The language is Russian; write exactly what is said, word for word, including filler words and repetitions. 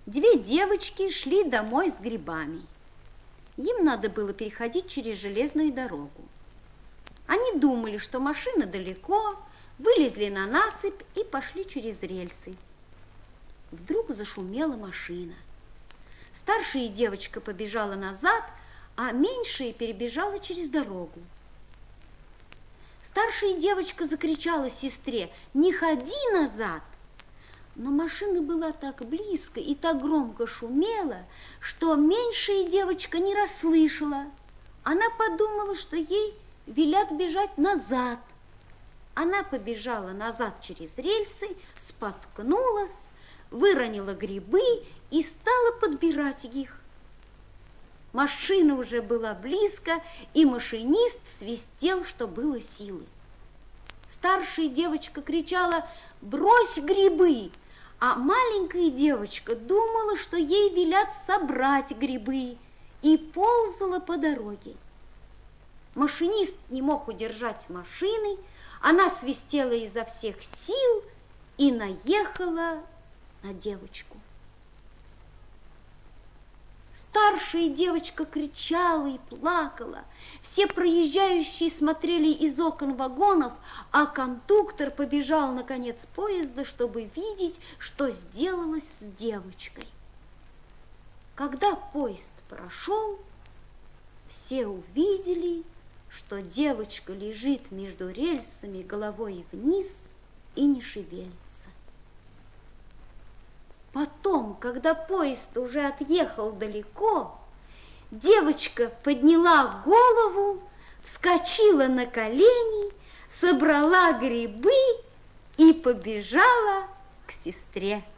Две девочки шли домой с грибами. Им надо было переходить через железную дорогу. Они думали, что машина далеко, вылезли на насыпь и пошли через рельсы. Вдруг зашумела машина. Старшая девочка побежала назад, а меньшая перебежала через дорогу. Старшая девочка закричала сестре: «Не ходи назад!» Но машина была так близко и так громко шумела, что меньшая девочка не расслышала. Она подумала, что ей велят бежать назад. Она побежала назад через рельсы, споткнулась, выронила грибы и стала подбирать их. Машина уже была близко, и машинист свистел, что было силы. Старшая девочка кричала: «Брось грибы!» А маленькая девочка думала, что ей велят собрать грибы, и ползала по дороге. Машинист не мог удержать машины, она свистела изо всех сил и наехала на девочку. Старшая девочка кричала и плакала. Все проезжающие смотрели из окон вагонов, а кондуктор побежал на конец поезда, чтобы видеть, что сделалось с девочкой. Когда поезд прошел, все увидели, что девочка лежит между рельсами головой вниз и не шевелится. Потом, когда поезд уже отъехал далеко, девочка подняла голову, вскочила на колени, собрала грибы и побежала к сестре.